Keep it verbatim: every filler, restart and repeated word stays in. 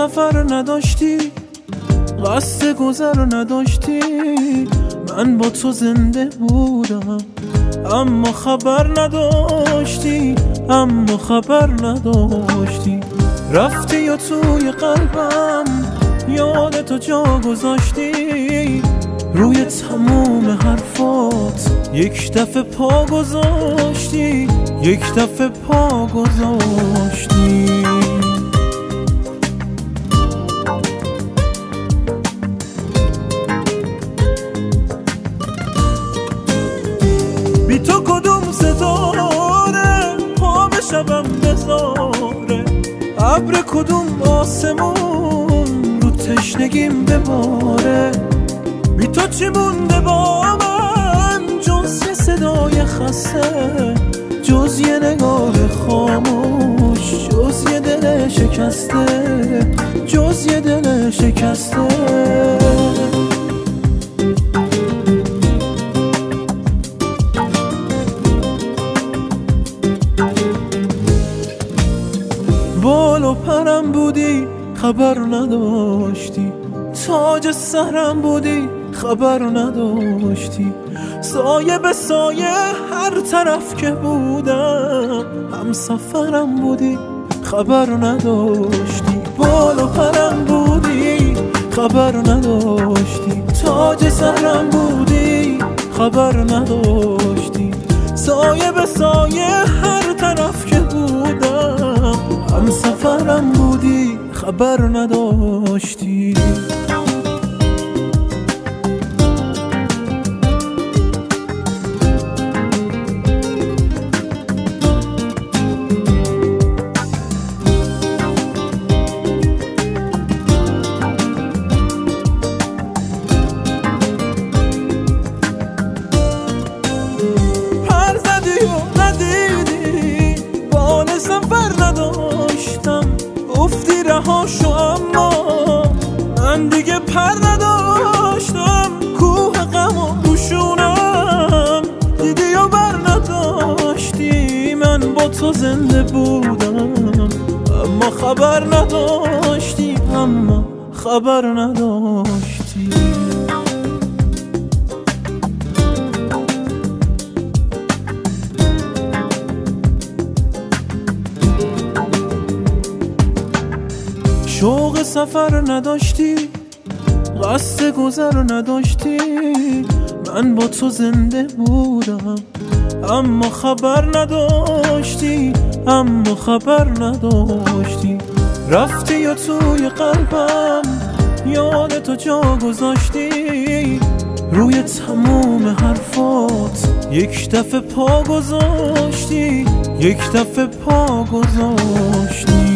سفر نداشتی، قصد گذر نداشتی، من با تو زنده بودم اما خبر نداشتی، اما خبر نداشتی. رفتی و توی قلبم یاد تو جا گذاشتی، روی تموم حرفات یک دفعه پا گذاشتی، یک دفعه پا گذاشتی. بی تو کدوم ستاره پا به شبم بذاره، ابر کدوم آسمون رو تشنگیم بباره. بی تو چی مونده با من جز یه صدای خسته، جز یه نگاه خاموش، جز یه دل شکسته، جز یه دل شکسته. بال و پرم بودی خبر نداشتی، تاج سرم بودی خبر نداشتی، سایه به سایه هر طرف که بودم هم سفرم بودی خبر نداشتی. بال و پرم بودی خبر نداشتی، تاج سرم بودی خبر نداشتی، سایه به سایه هر طرف که بودم هم سفرم بودی خبر نداشتی. پر زدی و ندیدی بال سفر نداشتم، گفتی رها شو اما من دیگه پر نداشتم. کوه غم و روشونم دیدی و بر نداشتی، من با تو زنده بودم اما خبر نداشتی، اما خبر نداشتی. شوق سفر نداشتی، قصد گذر نداشتی، من با تو زنده بودم اما خبر نداشتی، اما خبر نداشتی. رفتی و توی قلبم یاد تو جا گذاشتی، روی تموم حرفات یک دفعه پا گذاشتی، یک دفعه پا گذاشتی.